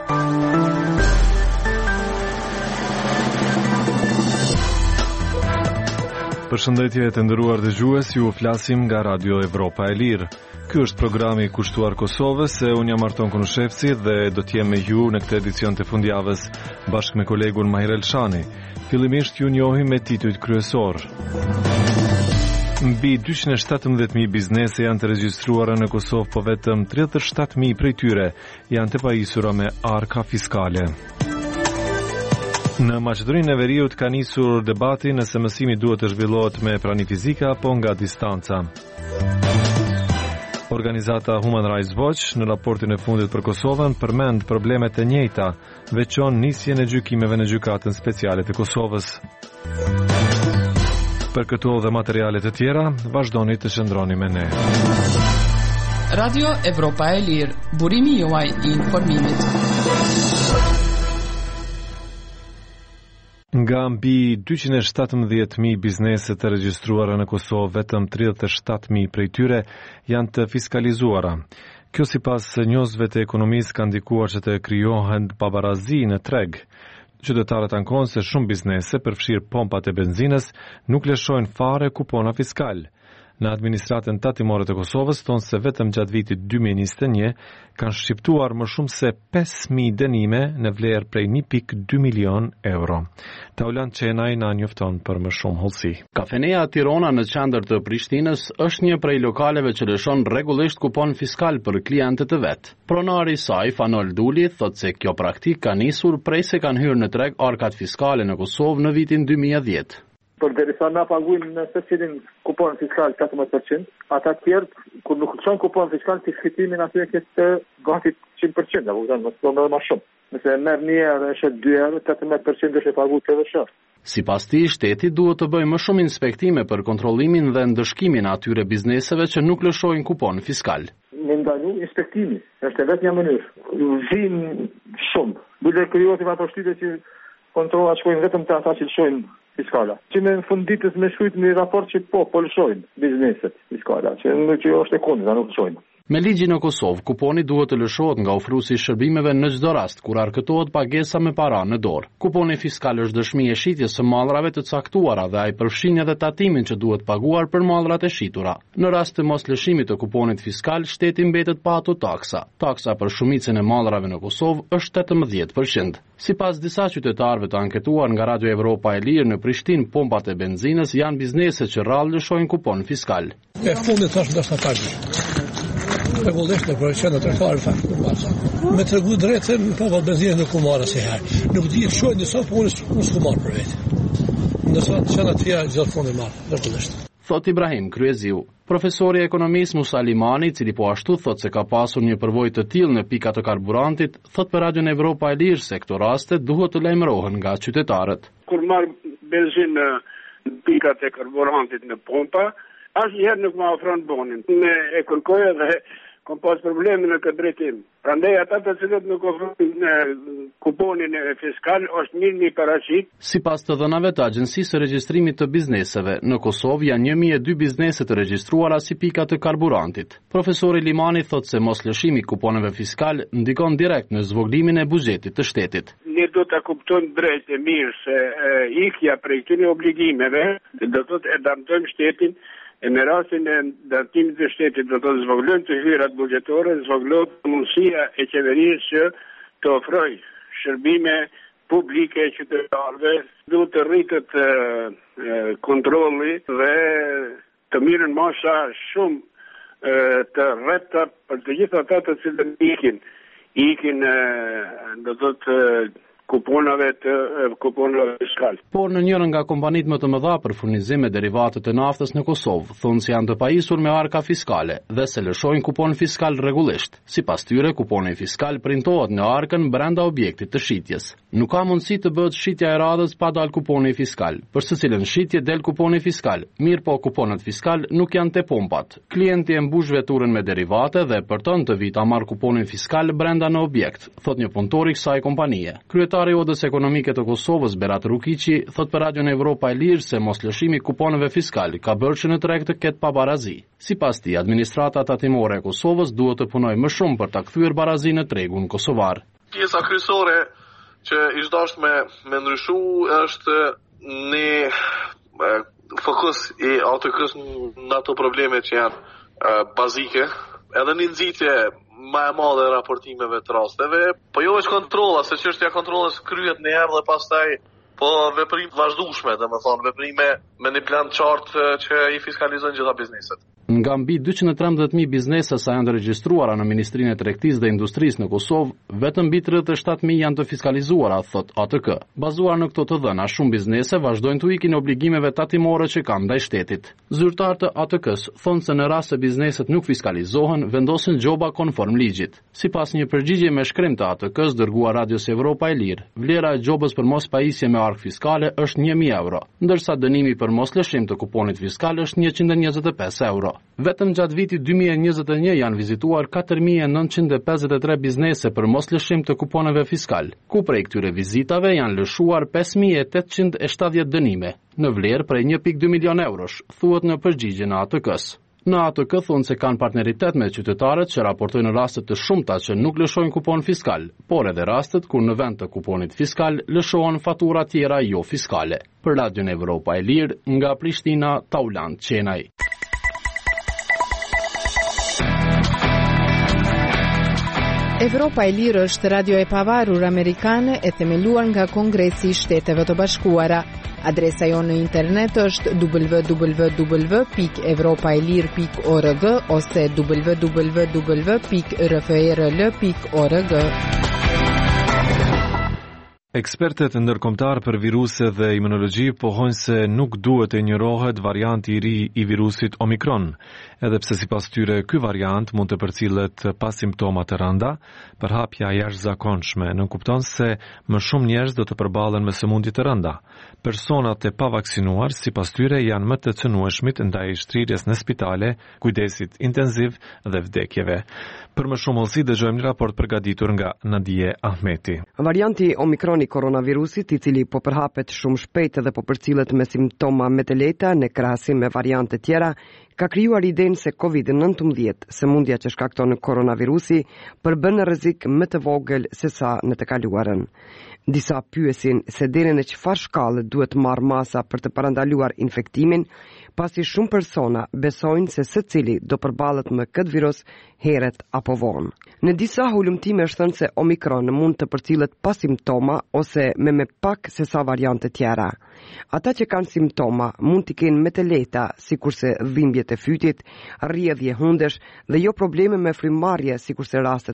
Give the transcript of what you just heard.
Përshëndetje të nderuar dëgjues, ju flasim nga Radio Evropa e Lirë. Ky është programi i kushtuar Kosovës, unë jam Arton Konushevci dhe do të jem me ju në këtë edicion të fundjavës bashkë me kolegun Mahir Elshani. Fillimisht ju njohim me titujt kryesor. Mbi 217.000 biznese janë të regjistruara në Kosovë, po vetëm 37.000 prej tyre janë të pajisura me arka fiskale. Në Maqedoninë e Veriut ka nisur debati nëse mësimi duhet të zhvillohet me prani fizike apo nga distanca. Organizata Human Rights Watch në raportin e fundit për Kosovën përmend problemet e njëjta, veçon nisjen e gjykimeve në gjykatën speciale të Kosovës. Për këto dhe materiale të tjera, vazhdoni të qëndroni me ne. Radio Evropa e Lirë, burimi juaj i informimit. Nga mbi 217.000 biznese të regjistruara në Kosovë, vetëm 37.000 prej tyre janë të fiskalizuara. Kjo sipas njohësve të ekonomisë ka ndikuar që të krijohen pabarazi në treg. Qytetarët ankohen se shumë biznese, përfshirë pompat e benzinës, nuk lëshojnë fare kupona fiskal. Në administratën tatimore të Kosovës thonë se vetëm gjatë vitit 2021 kanë shqiptuar më shumë se 5.000 dënime në vlerë prej 1.2 milion euro. Taulant Qenaj na njofton për më shumë hollësi. Kafeneja Tirana në qendër të Prishtinës është një prej lokaleve që lëshon rregullisht kupon fiskal për klientët e vet. Pronari i saj, Fanol Duli, thotë se kjo praktikë ka nisur prej se kanë hyrë në treg arkat fiskale në Kosovë në vitin 2010. Por derisa na paguajmë në secilin kupon fiskal 14%, ata të tjerë kur nuk çon kupon fiskal ti fitimin aty këtë gati 100%, apo mos më shumë. Nëse merr një herë është 2 herë, 18% është paguar edhe short. Sipas tij, shteti duhet të bëjë më shumë inspektime për kontrollimin dhe ndëshkimin e atyre bizneseve që nuk lëshojnë kupon fiskal. Me ndalu inspektimi, është vetëm një mënyrë. Vin shumë. Bile krijohet një përshtytje që kontrollat shkojnë vetëm te ata që lëshojnë fiskala. Që në fund ditës me shkruajt një raport që po lëshojnë bizneset fiskala, që është e kundërta, nuk lëshojnë. Me ligjin në Kosovë, kuponi duhet të lëshohet nga ofruesi i shërbimeve në çdo rast kur arkëtohet pagesa me para në dorë. Kuponi fiskal është dëshmi e shitjes së mallrave të caktuara dhe ai përfshin edhe tatimin që duhet paguar për mallrat e shitura. Në rast të moslëshimit të kuponit fiskal, shteti mbetet pa ato taksa. Taksa për shumicën e mallrave në Kosovë është 18%. Sipas disa qytetarëve të anketuar nga Radio Evropa e Lirë në Prishtinë, pompat e benzinës janë biznese që rrallë lëshojnë kupon fiskal. E fundit tash ndoshta pagë. Rregullisht në provincion të tërfarë faktë në basa. Me të regu drejtë, pompat benzinë nuk u marrë si herë. Nuk di shojnë njësot, po unë s'ku marrë për vetë. Nësot që në tja gjithë fundin marrë, rregullisht. Thot Ibrahim Kryeziu, profesori ekonomisë Musa Limani, cili po ashtu thot se ka pasur një përvojë të tillë në pikat të karburantit, thot për Radio Evropa e Lirë se këto raste duhet të lajmërohen nga qytetarët. Kur marr benzinë në pikat e karburantit në pompa, asnjëherë nuk më ofron bonin. Ne e kërkoj edhe kam pas probleme në këtë drejtim. Prandaj ata të cilët nuk ofrojnë kuponin fiskal është një paraqit. Sipas të dhënave të Agjencisë së Regjistrimit të Bizneseve, në Kosovë janë 1.002 biznese të regjistruara si pika të karburantit. Profesori Limani thotë se moslëshimi i kuponeve fiskal ndikon direkt në zvoglimin e buxhetit të shtetit. Ne do ta kuptojmë drejt e mirë se ikja prej këtyre obligimeve do të e dëmtojmë shtetin. E me rastin e dëmtimit të shtetit do të zvoglojnë të hyrat buxhetore, zvoglojnë mundësia e qeverisë që të ofrojë shërbime publike qytetarëve, duhet të rritet kontrolli dhe të mirën masha shumë të rrepta për të gjithë ata të cilët ikin do të kuponave fiskal. Por në njërën nga kompanitë më të mëdha për furnizim me derivatet e naftës në Kosovë, thonë se janë të pajisur me arka fiskale dhe se lëshojnë kupon fiskal rregullisht. Sipas tyre, kuponi fiskal printohet në arkën brenda objektit të shitjes. Nuk ka mundësi të bëhet shitja e radhës pa dal kuponi fiskal. Për secilën shitje del kuponi fiskal, mirë po kuponat fiskal nuk janë te pompat. Klienti e mbush veturën me derivate dhe për të vit ta marr kuponin fiskal brenda në objekt, thot një punëtor i kësaj kompanie. Kryetari i Odës Ekonomike të Kosovës, Berat Rukiqi, thot për Radio Evropa e Lirë se moslëshimi i kuponeve fiskal ka bërë që në treg të ketë pabarazi. Sipas tij, administrata tatimore e Kosovës duhet të punojë më shumë për ta kthyer barazinë në tregun kosovar. Pjesa kryesore që ish dashur me ndryshu është një fokus i ATK-s në ato probleme që janë bazike, edhe një nxitje më e madhe e raportimeve të rasteve, po jo është kontrolla, se çështja e kontrollës kryhet në herë dhe pastaj po veprim vazhdueshme, domethënë veprime me një plan të qartë që i fiskalizojnë gjitha bizneset. Nga mbi 213.000 biznese sa janë regjistruara në Ministrinë e Tregtisë dhe Industrisë në Kosovë, vetëm mbi 37.000 janë të fiskalizuara, thot ATK. Bazuar në këto të dhëna, shumë biznese vazhdojnë të ikin obligimeve tatimore që kanë ndaj shtetit. Zyrtarët e ATK-s thonë se në rast se bizneset nuk fiskalizohen, vendosin gjoba konform ligjit. Sipas një përgjigje me shkrim të ATK-s dërguar Radios Evropa e Lirë, vlera e gjobës për mos pajisje me ark fiskale është 1.000 euro, ndërsa dënimi për mos lëshim të kuponit fiskal është 125 euro. Vetëm gjatë vitit 2021 janë vizituar 4.953 biznese për mos lëshim të kuponeve fiskal, ku prej këtyre vizitave janë lëshuar 5.870 dënime, në vlerë prej 1.2 milion eurosh, thuhet në përgjigjen e ATK-s. Në ATK thonë se kanë partneritet me qytetarët që raportojnë rastet të shumta që nuk lëshojnë kupon fiskal, por edhe rastet kur në vend të kuponit fiskal lëshohen fatura tjera jo fiskale. Për Radion Evropa e Lirë, nga Prishtina, Tauland Qenaj. Evropa e Lirë është radio e pavarur amerikane e themeluar nga Kongresi i Shteteve të Bashkuara. Adresa jonë në internet është www.evropaelir.org ose www.rfrl.org. Ekspertet ndërkombëtar për viruse dhe imunologji pohojnë se nuk duhet e njërohet varianti i ri i virusit Omikron, edhe pse sipas tyre ky variant mund të përcillet pa simptoma të rënda, përhapja jashtëzakonshme nënkupton se më shumë njerëz do të përballen me sëmundje të rënda. Personat e pavaksinuar sipas tyre janë më të cënueshmit ndaj shtrirjes në spitale, kujdesit intenziv dhe vdekjeve. Për më shumë hollësi dëgjojmë një raport përgatitur nga Nadije Ahmeti. Varianti Omikron i koronavirusit, i cili po përhapet shumë shpejt dhe po përcillet me simptoma më të lehta në krahasim me variante tjera, ka krijuar idenë se COVID-19, sëmundja që shkakton koronavirusi, përbën rrezik më të vogël se sa në të kaluarën. Disa pyesin se deri në çfarë shkallë duhet marrë masa për të parandaluar infektimin, pasi shumë persona besojnë se secili do përballet me këtë virus herët apo vonë. Në disa hulumtime është thënë se Omikron mund të përcillet pa simptoma ose me pak se sa variante tjera. Ata që kanë simptoma mund t'i kenë më të lehta, sikurse dhimbjet e fytit, rrjedhje hundesh dhe jo probleme me frymëmarrje, sikurse rastet